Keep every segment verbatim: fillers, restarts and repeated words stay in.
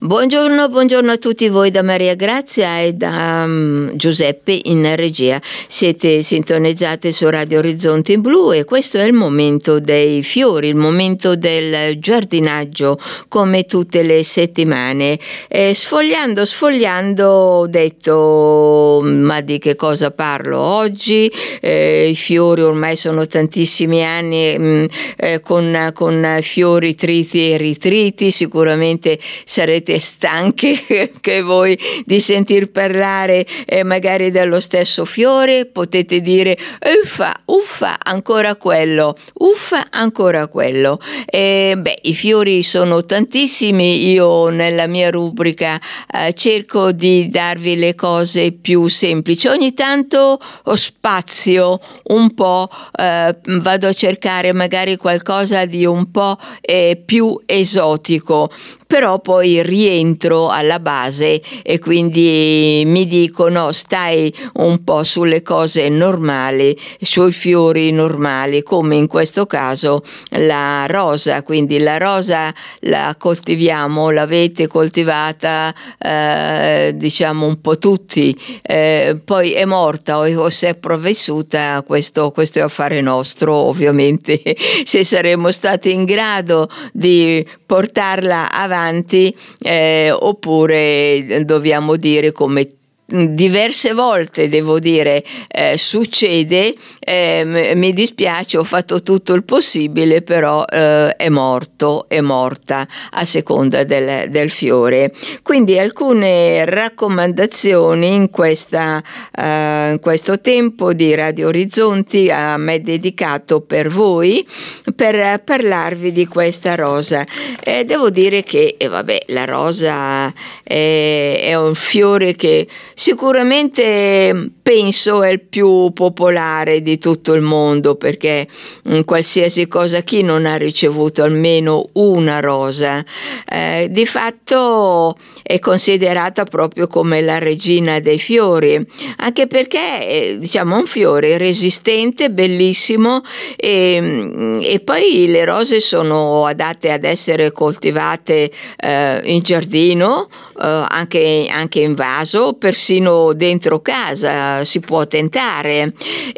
Buongiorno, buongiorno a tutti voi da Maria Grazia e da um, Giuseppe in regia. Siete sintonizzati su Radio Orizzonti Blu e questo è il momento dei fiori, il momento del giardinaggio come tutte le settimane. Eh, sfogliando, sfogliando ho detto ma di che cosa parlo oggi? Eh, I fiori ormai sono tantissimi anni mh, eh, con, con fiori triti e ritriti, sicuramente sarete stanche che voi di sentir parlare eh, magari dello stesso fiore. Potete dire uffa, uffa, ancora quello, uffa, ancora quello. Eh, beh, i fiori sono tantissimi. Io nella mia rubrica eh, cerco di darvi le cose più semplici. Ogni tanto ho spazio un po', eh, vado a cercare magari qualcosa di un po' eh, più esotico, però poi rientro alla base e quindi mi dicono stai un po' sulle cose normali, sui fiori normali, come in questo caso la rosa. Quindi la rosa la coltiviamo, l'avete coltivata eh, diciamo un po' tutti, eh, poi è morta o, o si è sopravvissuta, questo, questo è affare nostro ovviamente. Se saremo stati in grado di portarla avanti eh, oppure dobbiamo dire, come diverse volte devo dire eh, succede, eh, mi dispiace, ho fatto tutto il possibile, però eh, è morto, è morta a seconda del, del fiore. Quindi alcune raccomandazioni in, questa, eh, in questo tempo di Radio Orizzonti a me dedicato per voi, per parlarvi di questa rosa. Eh, devo dire che eh, vabbè, la rosa è, è un fiore che sicuramente penso è il più popolare di tutto il mondo, perché in qualsiasi cosa, chi non ha ricevuto almeno una rosa? Eh, di fatto è considerata proprio come la regina dei fiori, anche perché è, diciamo, un fiore resistente, bellissimo, e, e poi le rose sono adatte ad essere coltivate eh, in giardino, eh, anche, anche in vaso, persino dentro casa si può tentare,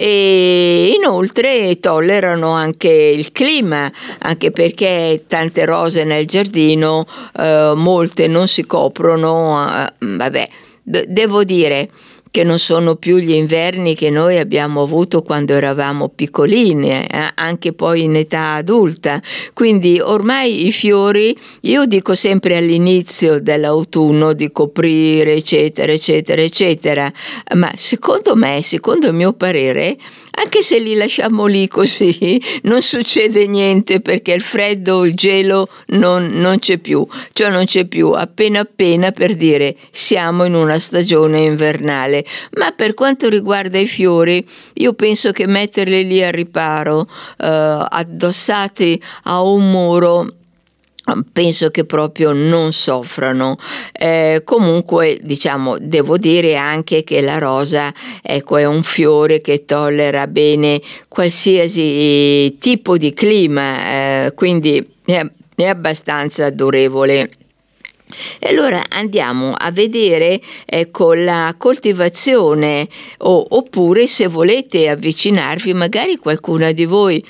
e inoltre tollerano anche il clima, anche perché tante rose nel giardino, eh, molte non si coprono, eh, vabbè, d- devo dire che non sono più gli inverni che noi abbiamo avuto quando eravamo piccoline, eh, anche poi in età adulta. Quindi ormai i fiori, io dico sempre all'inizio dell'autunno di coprire, eccetera, eccetera, eccetera, ma secondo me, secondo il mio parere, anche se li lasciamo lì così, non succede niente, perché il freddo, il gelo non, non c'è più, cioè non c'è più, appena appena, per dire siamo in una stagione invernale. Ma per quanto riguarda i fiori, io penso che metterli lì a riparo, eh, addossati a un muro, penso che proprio non soffrano. Eh, comunque, diciamo, devo dire anche che la rosa, ecco, è un fiore che tollera bene qualsiasi tipo di clima, eh, quindi è, è abbastanza durevole. E allora andiamo a vedere, ecco, la coltivazione, o, oppure se volete avvicinarvi, magari qualcuna di voi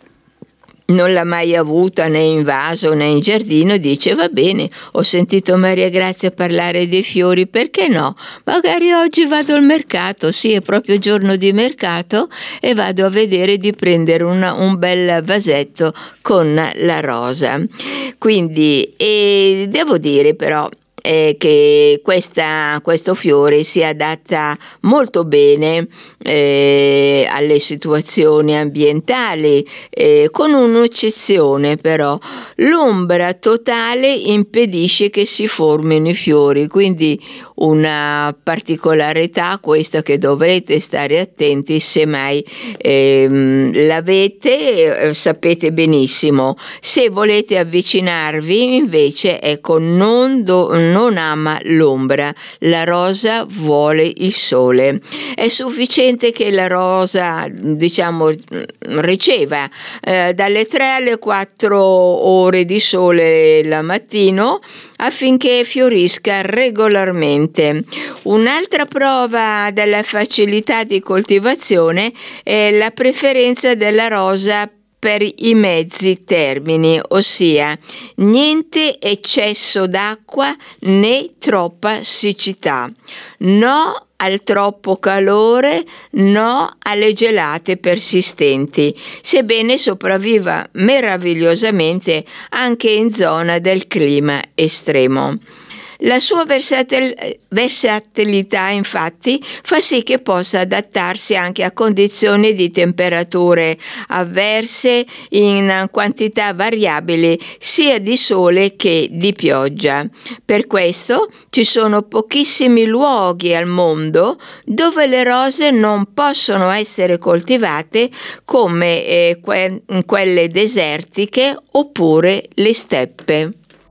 non l'ha mai avuta né in vaso né in giardino, dice va bene, ho sentito Maria Grazia parlare dei fiori, perché no? Magari oggi vado al mercato, sì, è proprio giorno di mercato, e vado a vedere di prendere una, un bel vasetto con la rosa. Quindi, e devo dire però Eh, che questa, questo fiore si adatta molto bene eh, alle situazioni ambientali, eh, con un'eccezione però: l'ombra totale impedisce che si formino i fiori, quindi una particolarità questa che dovrete stare attenti, se mai ehm, l'avete, eh, sapete benissimo. Se volete avvicinarvi invece, ecco, non, do, non ama l'ombra, la rosa vuole il sole. È sufficiente che la rosa, diciamo, riceva eh, dalle tre alle quattro ore di sole la mattino affinché fiorisca regolarmente. Un'altra prova della facilità di coltivazione è la preferenza della rosa per i mezzi termini, ossia niente eccesso d'acqua né troppa siccità, no al troppo calore, no alle gelate persistenti, sebbene sopravviva meravigliosamente anche in zona del clima estremo. La sua versatil- versatilità infatti fa sì che possa adattarsi anche a condizioni di temperature avverse in quantità variabili sia di sole che di pioggia. Per questo ci sono pochissimi luoghi al mondo dove le rose non possono essere coltivate come eh, que- quelle desertiche oppure le steppe.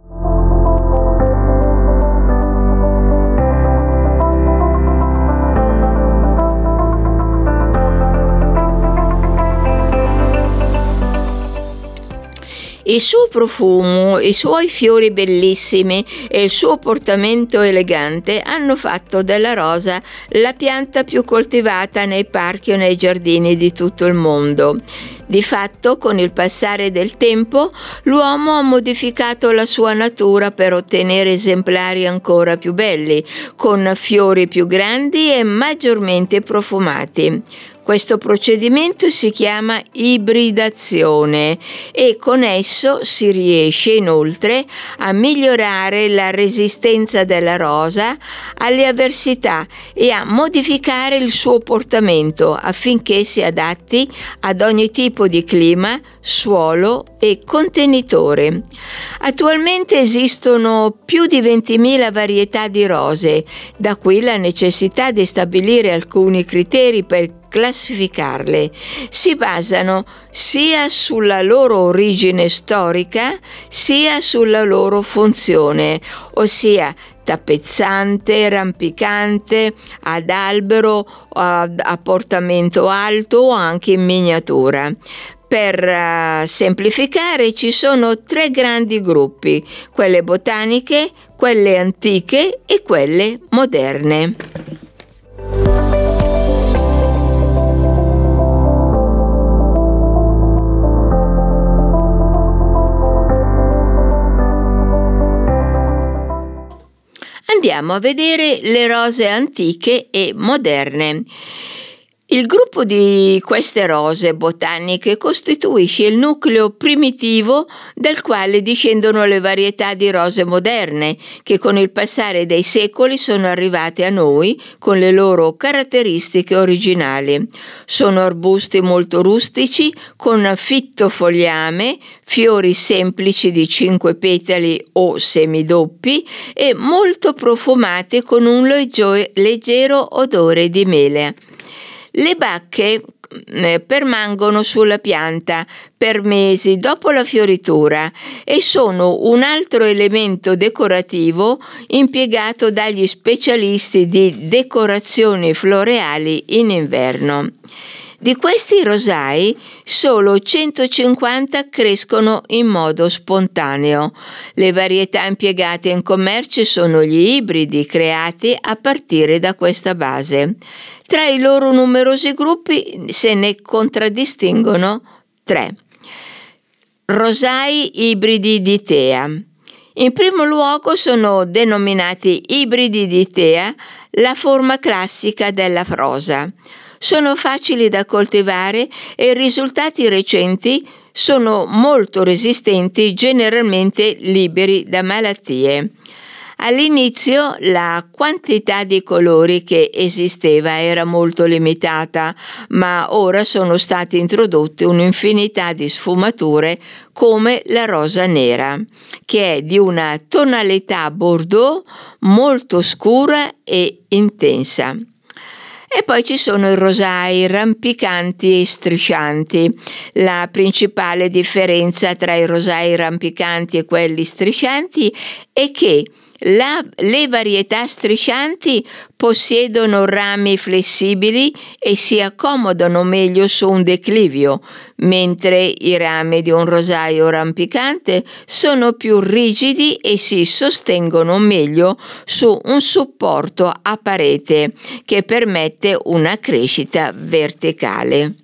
Il suo profumo, i suoi fiori bellissimi e il suo portamento elegante hanno fatto della rosa la pianta più coltivata nei parchi e nei giardini di tutto il mondo. Di fatto, con il passare del tempo, l'uomo ha modificato la sua natura per ottenere esemplari ancora più belli, con fiori più grandi e maggiormente profumati. Questo procedimento si chiama ibridazione e con esso si riesce inoltre a migliorare la resistenza della rosa alle avversità e a modificare il suo portamento affinché si adatti ad ogni tipo di clima, suolo e contenitore. Attualmente esistono più di ventimila varietà di rose, da qui la necessità di stabilire alcuni criteri per classificarle. Si basano sia sulla loro origine storica sia sulla loro funzione, ossia tappezzante, rampicante, ad albero, ad a portamento alto o anche in miniatura. Per uh, semplificare ci sono tre grandi gruppi, quelle botaniche, quelle antiche e quelle moderne. Andiamo a vedere le rose antiche e moderne. Il gruppo di queste rose botaniche costituisce il nucleo primitivo dal quale discendono le varietà di rose moderne, che con il passare dei secoli sono arrivate a noi con le loro caratteristiche originali. Sono arbusti molto rustici, con fitto fogliame, fiori semplici di cinque petali o semidoppi e molto profumati con un leggio- leggero odore di mele. Le bacche eh, permangono sulla pianta per mesi dopo la fioritura e sono un altro elemento decorativo impiegato dagli specialisti di decorazioni floreali in inverno. Di questi rosai, solo centocinquanta crescono in modo spontaneo. Le varietà impiegate in commercio sono gli ibridi creati a partire da questa base. Tra i loro numerosi gruppi se ne contraddistinguono tre. Rosai ibridi di Thea. In primo luogo sono denominati ibridi di Thea la forma classica della rosa. Sono facili da coltivare e i risultati recenti sono molto resistenti, generalmente liberi da malattie. All'inizio la quantità di colori che esisteva era molto limitata, ma ora sono state introdotte un'infinità di sfumature come la rosa nera, che è di una tonalità bordeaux molto scura e intensa. E poi ci sono i rosai rampicanti e striscianti. La principale differenza tra i rosai rampicanti e quelli striscianti è che La, le varietà striscianti possiedono rami flessibili e si accomodano meglio su un declivio, mentre i rami di un rosaio rampicante sono più rigidi e si sostengono meglio su un supporto a parete che permette una crescita verticale.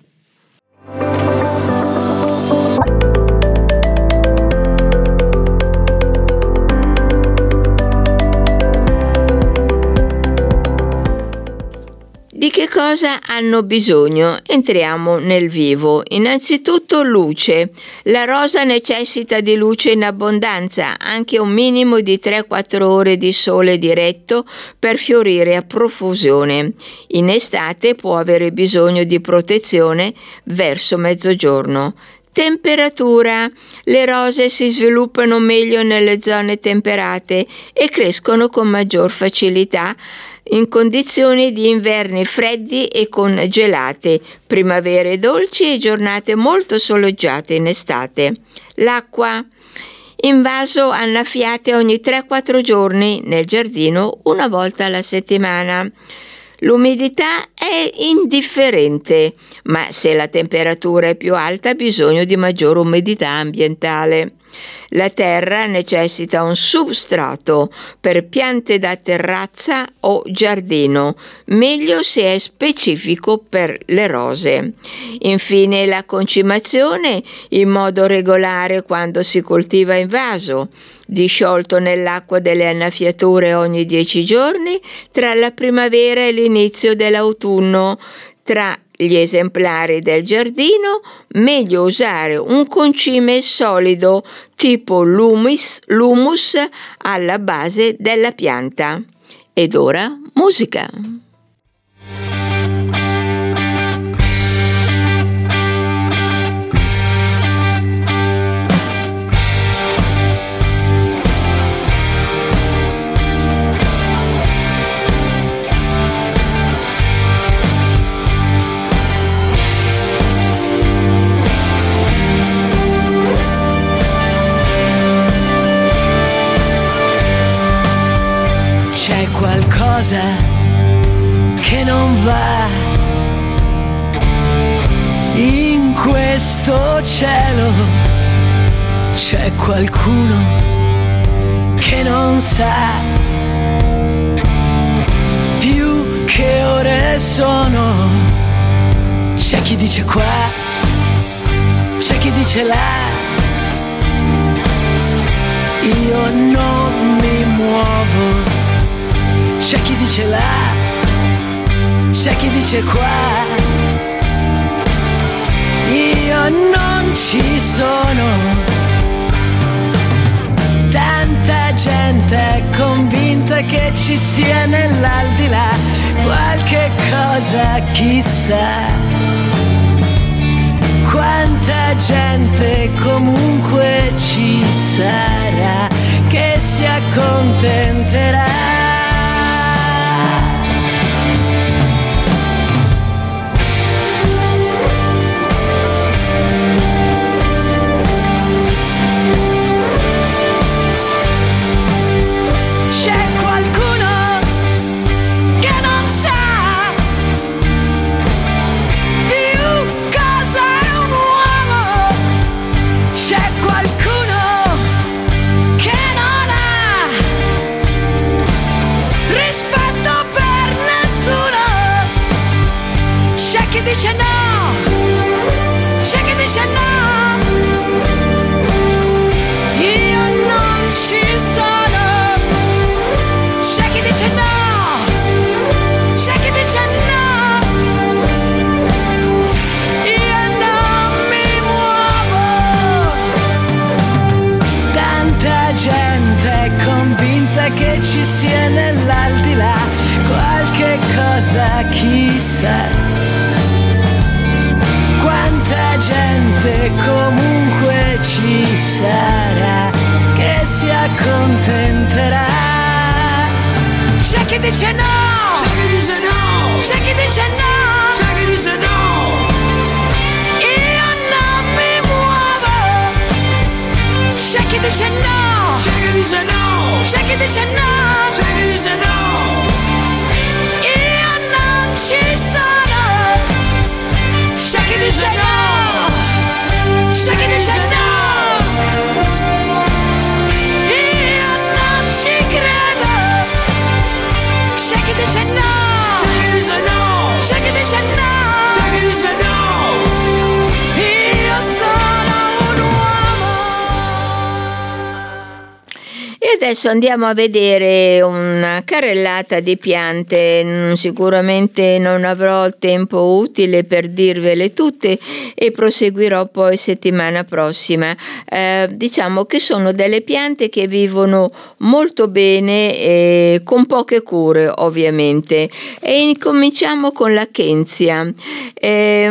Di che cosa hanno bisogno? Entriamo nel vivo. Innanzitutto luce. La rosa necessita di luce in abbondanza, anche un minimo di tre quattro ore di sole diretto per fiorire a profusione. In estate può avere bisogno di protezione verso mezzogiorno. Temperatura. Le rose si sviluppano meglio nelle zone temperate e crescono con maggior facilità in condizioni di inverni freddi e con gelate, primavere dolci e giornate molto soleggiate in estate. L'acqua. In vaso annaffiate ogni tre quattro giorni, nel giardino una volta alla settimana. L'umidità è indifferente, ma se la temperatura è più alta ha bisogno di maggiore umidità ambientale. La terra necessita un substrato per piante da terrazza o giardino, meglio se è specifico per le rose. Infine la concimazione in modo regolare quando si coltiva in vaso, disciolto nell'acqua delle annaffiature ogni dieci giorni tra la primavera e l'inizio dell'autunno. Tra gli esemplari del giardino, meglio usare un concime solido tipo l'humus, l'humus alla base della pianta. Ed ora musica. Qualcosa che non va in questo cielo, c'è qualcuno che non sa più che ore sono. C'è chi dice qua, c'è chi dice là, io non mi muovo. C'è chi dice là, c'è chi dice qua, io non ci sono. Tanta gente è convinta che ci sia nell'aldilà qualche cosa, chissà. Quanta gente comunque ci sarà che si accontenterà. Dice no, c'è chi dice no, io non ci sono. C'è chi dice no, c'è chi dice no, io non mi muovo. Tanta gente è convinta che ci sia nell'aldilà qualche cosa, chissà. Quanta gente comunque ci sarà che si accontenterà. C'è chi dice no, c'è chi dice no, c'è chi dice no, c'è chi dice no, io non mi muovo. C'è chi dice no, c'è chi dice no, c'è chi dice no, c'è chi dice no, io non ci sono, c'è chi dice no, c'è chi dice no, io non ci credo, c'è chi dice no, c'è chi dice no, c'è chi dice no, c'è chi dice no. E adesso andiamo a vedere una carrellata di piante. Sicuramente non avrò tempo utile per dirvele tutte e proseguirò poi settimana prossima. Eh, diciamo che sono delle piante che vivono molto bene e con poche cure, ovviamente. E incominciamo con l'Acacia. Eh,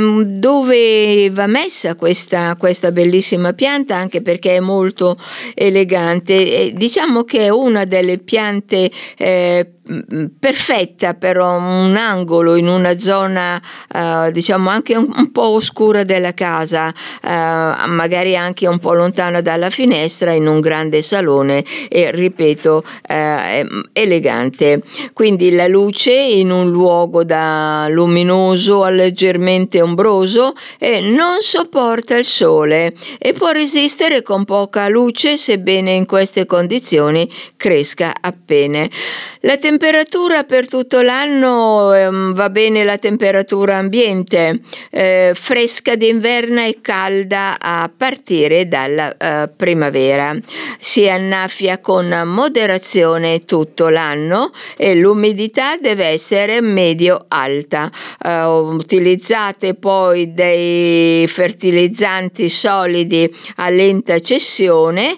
dove va messa questa, questa bellissima pianta, anche perché è molto elegante. E diciamo che è una delle piante eh, perfetta per un angolo in una zona eh, diciamo anche un, un po' oscura della casa, eh, magari anche un po' lontana dalla finestra, in un grande salone e ripeto eh, elegante. Quindi la luce in un luogo da luminoso a leggermente ombroso e non sopporta il sole e può resistere con poca luce, sebbene in queste condizioni cresca appena. La temperatura per tutto l'anno ehm, va bene la temperatura ambiente, eh, fresca d'inverno e calda a partire dalla eh, primavera. Si annaffia con moderazione tutto l'anno e l'umidità deve essere medio-alta. Eh, utilizzate poi dei fertilizzanti solidi a lenta cessione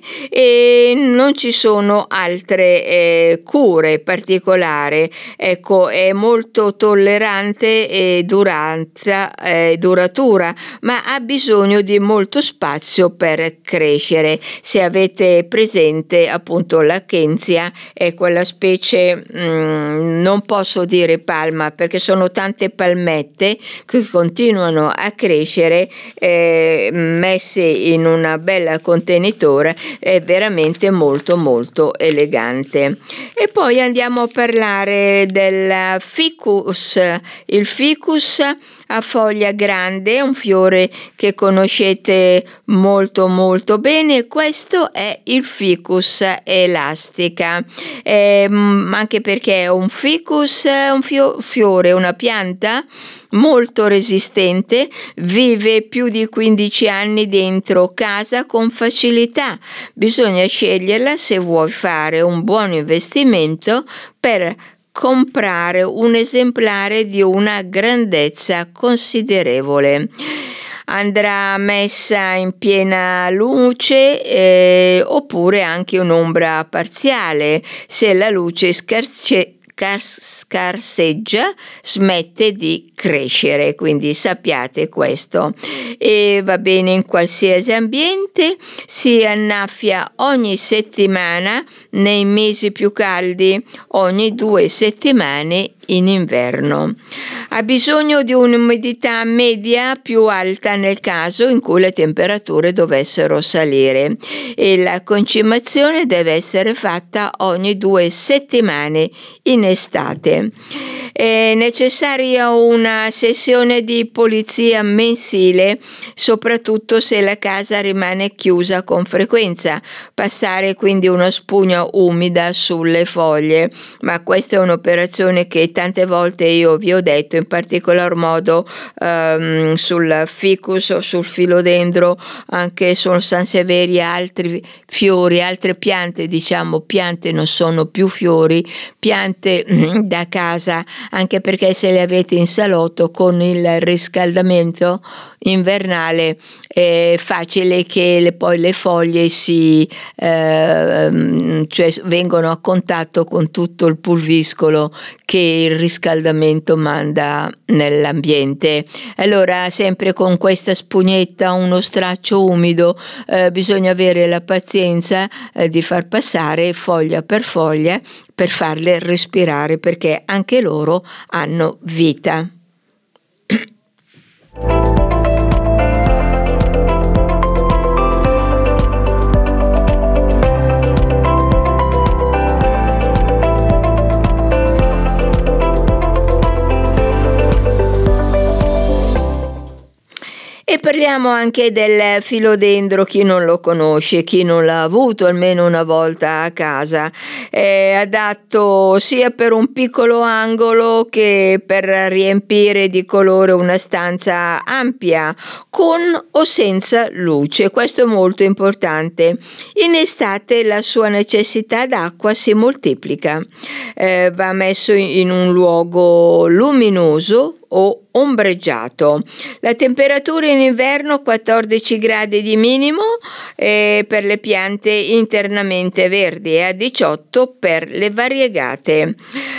e non ci sono altre eh, cure particolari. Ecco, è molto tollerante e durata, eh, duratura, ma ha bisogno di molto spazio per crescere. Se avete presente appunto l'Acacia, è quella specie, mh, non posso dire palma perché sono tante palmette che continuano a crescere eh, messe in una bella contenitore, è veramente molto molto elegante. E poi andiamo a parlare del ficus. Il ficus ha foglia grande, un fiore che conoscete molto molto bene. Questo è il ficus elastica, eh, anche perché è un ficus, un fio- fiore, una pianta molto resistente, vive più di quindici anni dentro casa con facilità. Bisogna sceglierla se vuoi fare un buon investimento per comprare un esemplare di una grandezza considerevole. Andrà messa in piena luce eh, oppure anche un'ombra parziale. Se la luce scarce scarseggia smette di crescere, quindi sappiate questo. E va bene in qualsiasi ambiente, si annaffia ogni settimana nei mesi più caldi, ogni due settimane in inverno. Ha bisogno di un'umidità media più alta nel caso in cui le temperature dovessero salire e la concimazione deve essere fatta ogni due settimane in estate. È necessaria una sessione di pulizia mensile, soprattutto se la casa rimane chiusa con frequenza. Passare quindi una spugna umida sulle foglie, ma questa è un'operazione che tante volte io vi ho detto, in particolar modo um, sul ficus o sul filodendro, anche sul sansevieria e altri fiori, altre piante, diciamo piante non sono più fiori, piante da casa, anche perché se le avete in salotto con il riscaldamento invernale è facile che le, poi le foglie si eh, cioè vengono a contatto con tutto il pulviscolo che il riscaldamento manda nell'ambiente. Allora sempre con questa spugnetta, uno straccio umido, eh, bisogna avere la pazienza eh, di far passare foglia per foglia per farle respirare, perché anche loro hanno vita. Parliamo anche del filodendro, chi non lo conosce, chi non l'ha avuto almeno una volta a casa. È adatto sia per un piccolo angolo che per riempire di colore una stanza ampia, con o senza luce. Questo è molto importante. In estate la sua necessità d'acqua si moltiplica. Eh, va messo in un luogo luminoso o ombreggiato. La temperatura in inverno quattordici gradi di minimo eh, per le piante internamente verdi e a diciotto per le variegate.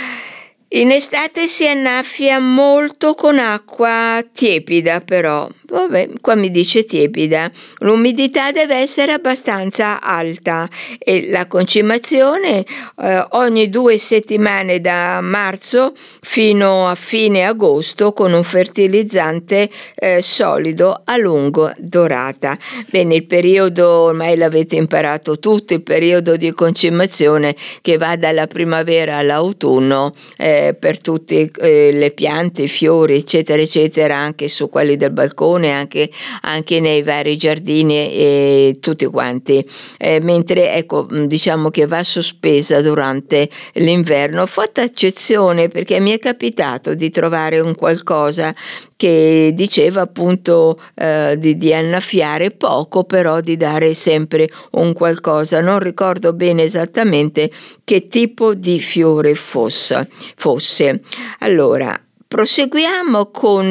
In estate si annaffia molto con acqua tiepida, però. Vabbè, qua mi dice tiepida. L'umidità deve essere abbastanza alta e la concimazione eh, ogni due settimane da marzo fino a fine agosto con un fertilizzante eh, solido a lungo durata. Bene, il periodo, ormai l'avete imparato tutto, il periodo di concimazione che va dalla primavera all'autunno eh, per tutte eh, le piante, i fiori, eccetera, eccetera, anche su quelli del balcone, Anche, anche nei vari giardini e tutti quanti, eh, mentre ecco diciamo che va sospesa durante l'inverno. Fatta eccezione perché mi è capitato di trovare un qualcosa che diceva appunto eh, di, di annaffiare poco, però di dare sempre un qualcosa. Non ricordo bene esattamente che tipo di fiore fosse. fosse. Allora, proseguiamo con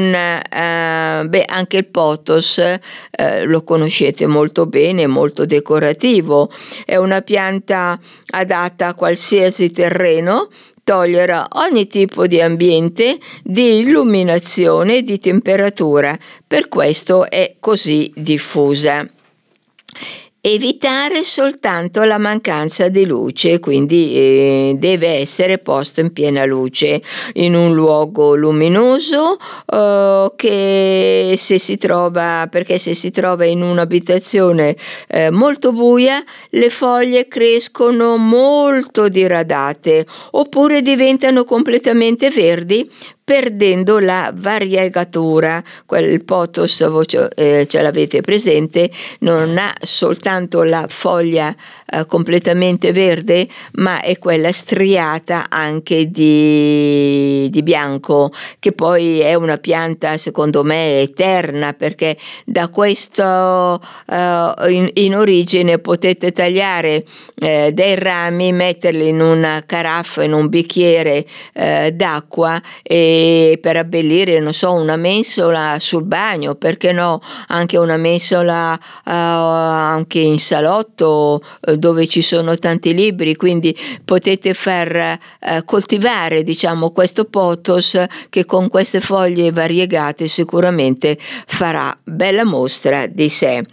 eh, beh, anche il pothos, eh, lo conoscete molto bene, molto decorativo, è una pianta adatta a qualsiasi terreno, tollera ogni tipo di ambiente, di illuminazione e di temperatura, per questo è così diffusa. Evitare soltanto la mancanza di luce, quindi eh, deve essere posto in piena luce, in un luogo luminoso, eh, che se si trova, perché se si trova in un'abitazione eh, molto buia, le foglie crescono molto diradate oppure diventano completamente verdi, perdendo la variegatura. Quel pothos, eh, ce l'avete presente, non ha soltanto la foglia eh, completamente verde, ma è quella striata anche di, di bianco, che poi è una pianta secondo me eterna, perché da questo eh, in, in origine potete tagliare eh, dei rami, metterli in una caraffa, in un bicchiere eh, d'acqua e per abbellire, non so, una mensola sul bagno, perché no, anche una mensola uh, anche in salotto uh, dove ci sono tanti libri, quindi potete far uh, coltivare, diciamo, questo pothos che con queste foglie variegate sicuramente farà bella mostra di sé.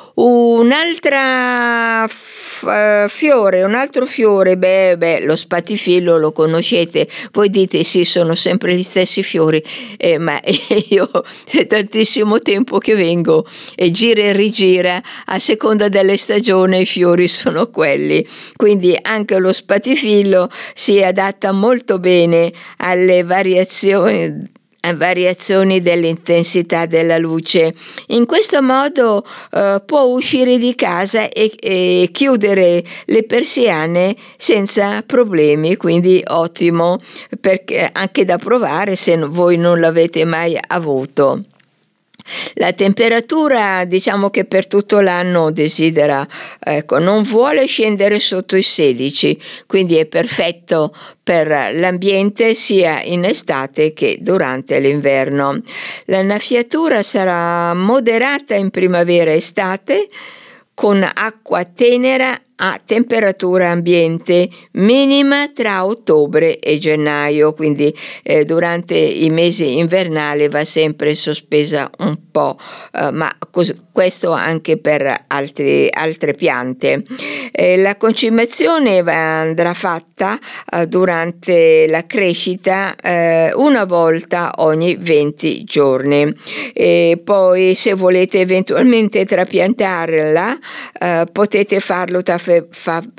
Un'altra f- fiore, un altro fiore, beh, beh, lo spatifillo lo conoscete, voi dite sì, sono sempre gli stessi fiori, eh, ma io è tantissimo tempo che vengo e gira e rigira, a seconda delle stagioni i fiori sono quelli, quindi anche lo spatifillo si adatta molto bene alle variazioni variazioni dell'intensità della luce. In questo modo eh, può uscire di casa e, e chiudere le persiane senza problemi, quindi ottimo, perché anche da provare se voi non l'avete mai avuto. La temperatura, diciamo che per tutto l'anno desidera, ecco, non vuole scendere sotto i sedici, quindi è perfetto per l'ambiente sia in estate che durante l'inverno. L'annaffiatura sarà moderata in primavera e estate, con acqua tenera a temperatura ambiente, minima tra ottobre e gennaio, quindi eh, durante i mesi invernali va sempre sospesa un po', eh, ma cos- questo anche per altri, altre piante. Eh, la concimazione va, andrà fatta eh, durante la crescita eh, una volta ogni venti giorni. E poi se volete eventualmente trapiantarla eh, potete farlo tra Fa,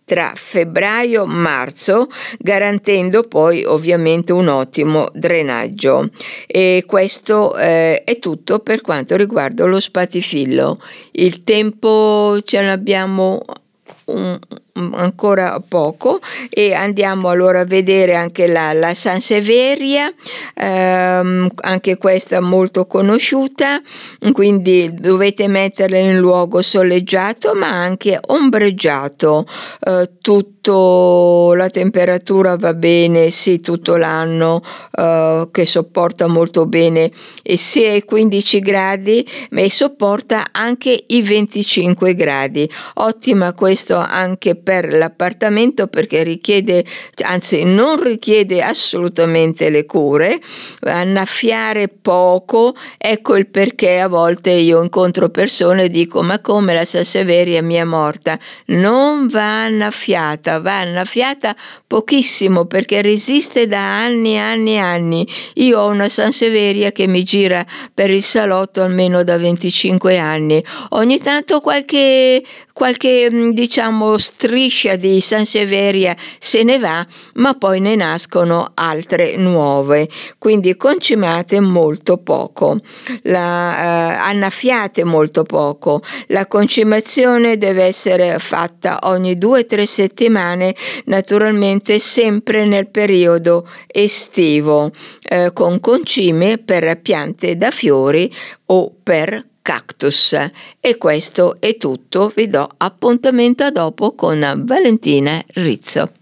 tra febbraio e marzo, garantendo poi ovviamente un ottimo drenaggio. E questo eh, è tutto per quanto riguarda lo spatifillo. Il tempo ce l'abbiamo un, ancora poco e andiamo allora a vedere anche la, la Sanseveria, ehm, anche questa molto conosciuta, quindi dovete metterla in luogo soleggiato ma anche ombreggiato, eh, tutto la temperatura va bene sì tutto l'anno, eh, che sopporta molto bene e sia i quindici gradi ma sopporta anche i venticinque gradi. Ottima questo anche per l'appartamento perché richiede, anzi non richiede assolutamente le cure, annaffiare poco. Ecco il perché a volte io incontro persone e dico ma come la Sanseveria mi è morta? Non va annaffiata, va annaffiata pochissimo perché resiste da anni e anni e anni. Io ho una Sanseveria che mi gira per il salotto almeno da venticinque anni. Ogni tanto qualche qualche diciamo striscia di Sanseveria se ne va, ma poi ne nascono altre nuove, quindi concimate molto poco, la, eh, annaffiate molto poco. La concimazione deve essere fatta ogni due o tre settimane, naturalmente sempre nel periodo estivo, eh, con concime per piante da fiori o per cactus. E questo è tutto, vi do appuntamento a dopo con Valentina Rizzo.